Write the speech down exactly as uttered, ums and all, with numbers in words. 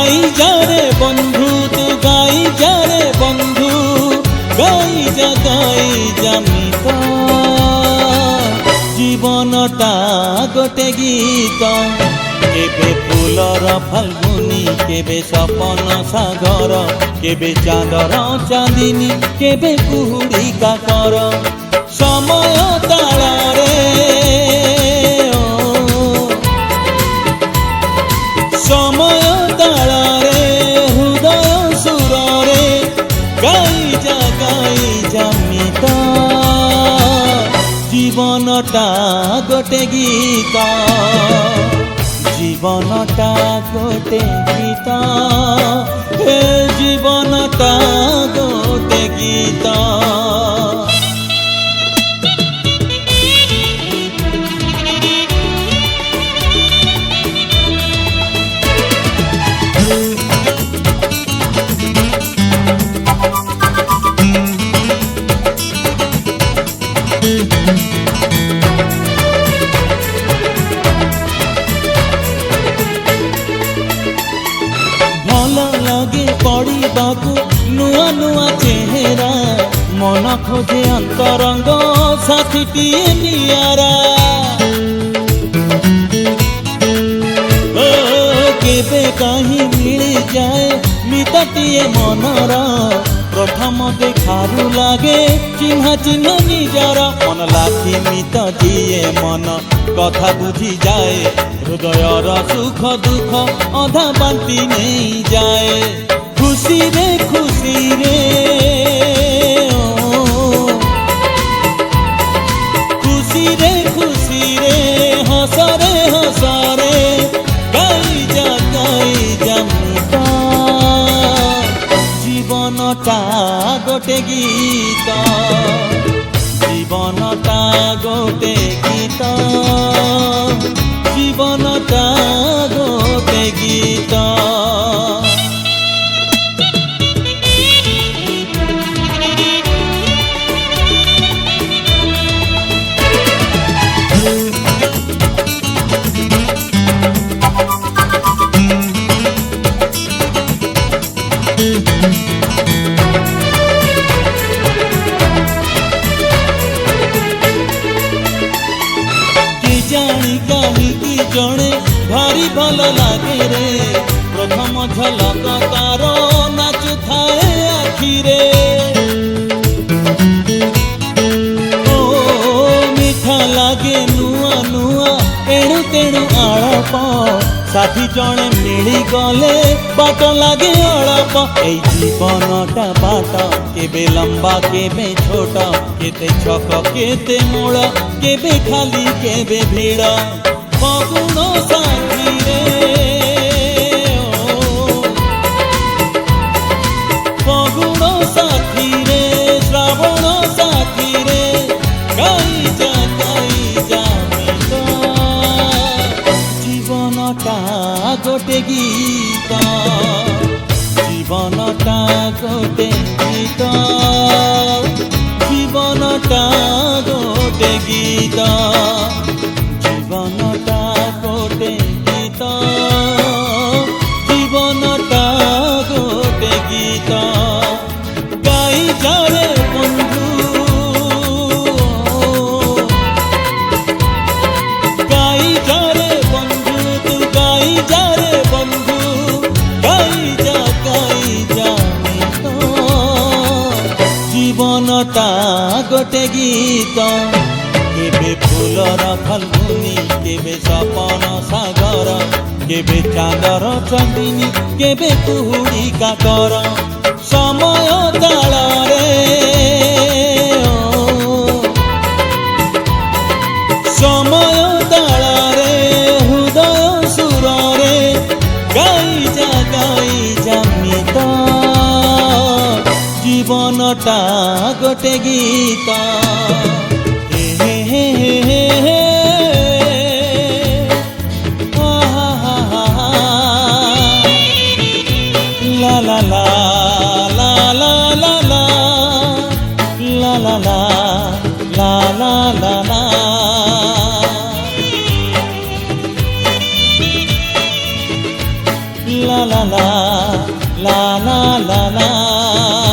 गाई जा रे बंधु तू गाई जा रे बंधु गाई जा गाई जामित जीवनटा गोटे गीत केबे फूलर फाल्गुनी केबे सपन सागर केबे चांदर चांदिनी केबे कुहुड़ी काकर समय ताଳରେ समय ताଳରେ हृदय सुରରେ गाई जा गाई जामित जीवनटा गोटे गीत जीवनटा गोटे गीत हे जीवनटा गोटे गीत पड़ाकू नुआ नुआ चेहरा मन खोजे अंतरंग साथीटीए नियारा केबे कहीं मिल जाए मितटीए मनर प्रथम देखारू लागे चिन्ह चिन्ह निजर मन लाखी मित दिए मन कथा बुझी जाए हृदयर सुख दुख अधा बांटी नहीं जाए खुशी रे खुशी रे खुशी रे खुशी रे हसरे हसरे गाई जा गाई जामित जीवनटा गोटे गीत जीवनटा गोटे गीत जीवनटा गोटे गीत जड़े भारी भल लगे रे प्रथम झलक तार नाचु थाए आखिरे ओ मीठा लगे नुआ नुआ एणु तेणु आलप साथी जड़े मिली गले बाट लगे अलप ए जीवनटा बाट केबे लंबा केबे छोट केते छक केते मूल केबे खाली केबे भीड़ फगुण साथी रे फगुण साथी रे श्रावण साथी रे गाई जा गाई जामित जीवनटा गोटे गीत जीवनटा गोटे गीत जीवनटा गोटे गीत जीवनटा गोटे गीत जीवनटा गोटे गीत गाई जा रे बंधु गाई जा रे बंधु तू गाई जा रे बंधु गाई जा गाई जामित जीवनटा गोटे गीत केबे फूलर फाल्गुनी केबे सपन सागर केबे चांदर चांदिनी केबे कुहुड़ी काकर समय ताଳରେ समय ताଳରେ हृदय सुରରେ गाई जा गाई जामित जीवनटा गोटे गीत la la la la la la la la la la la la la la লা লা লা লা লা লা লা